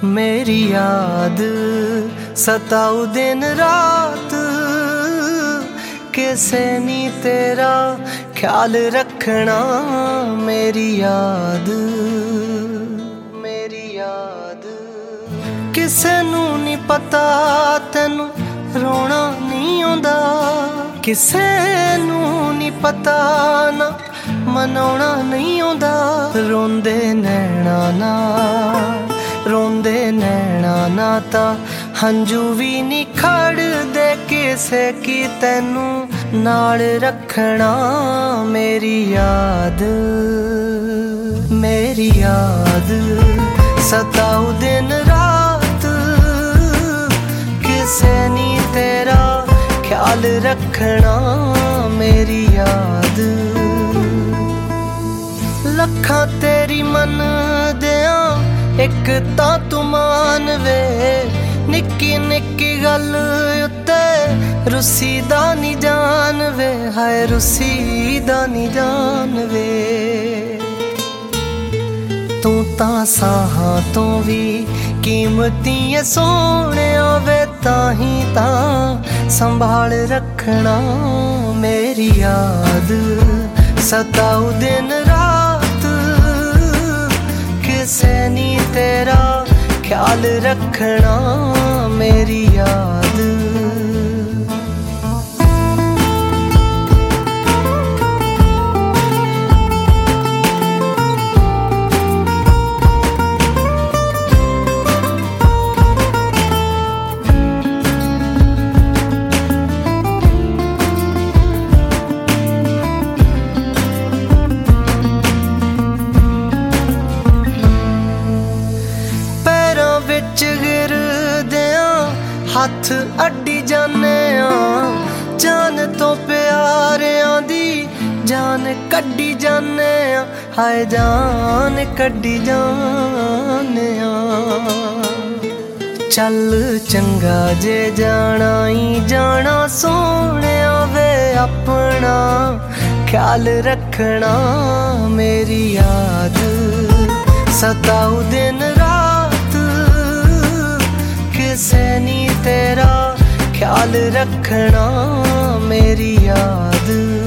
मेरी याद सताऊ दिन रात, किसे नी तेरा ख्याल रखना। मेरी याद किसे नू नी पता तैनू रोना नहीं आउंदा, किसे नू नी पता ना मनाउणा नहीं आउंदा। रोंदे नैणा ना तां हंजू भी नी खड़दे, किसे की तैनू नाल रखना। मेरी याद सताऊ दिन रात, किसे नी तेरा ख्याल रखना। मेरी याद लखां तेरी मन दियां एक तां तू मान वे, निक्की निक्की गल उत्ते रुसी दा नी जान वे। हाय रुसी दा नी जान वे। तू तां साहां तो भी कीमती है सोहणिया वे, ताही तां संभाल रखना। मेरी याद सताऊ दिन रात, किसे नी तेरा ख्याल रखना। मेरी याद हथ अड्डी जाने आ, जान तो प्यारियां दी जान कड्डी जाने आ। हाय जान कड्डी जाने आ। चल चंगा जे जाना ही जाना, सोहणिया वे अपना ख्याल रखना। मेरी याद सताऊ दिन रात, किसे नी तेरा ख्याल रखना। मेरी याद